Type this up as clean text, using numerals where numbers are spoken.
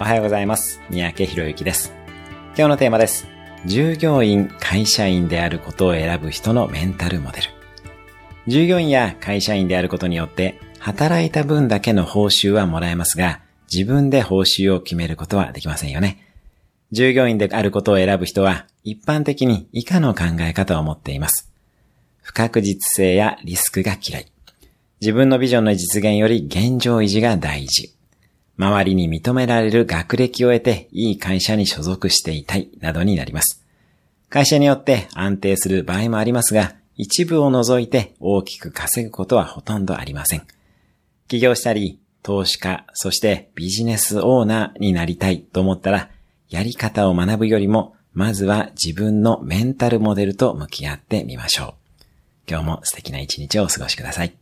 おはようございます。三宅博之です。今日のテーマです。従業員、会社員であることを選ぶ人のメンタルモデル。従業員や会社員であることによって働いた分だけの報酬はもらえますが、自分で報酬を決めることはできませんよね。従業員であることを選ぶ人は一般的に以下の考え方を持っています。不確実性やリスクが嫌い。自分のビジョンの実現より現状維持が大事。周りに認められる学歴を得ていい会社に所属していたいなどになります。会社によって安定する場合もありますが、一部を除いて大きく稼ぐことはほとんどありません。起業したり、投資家、そしてビジネスオーナーになりたいと思ったら、やり方を学ぶよりも、まずは自分のメンタルモデルと向き合ってみましょう。今日も素敵な一日をお過ごしください。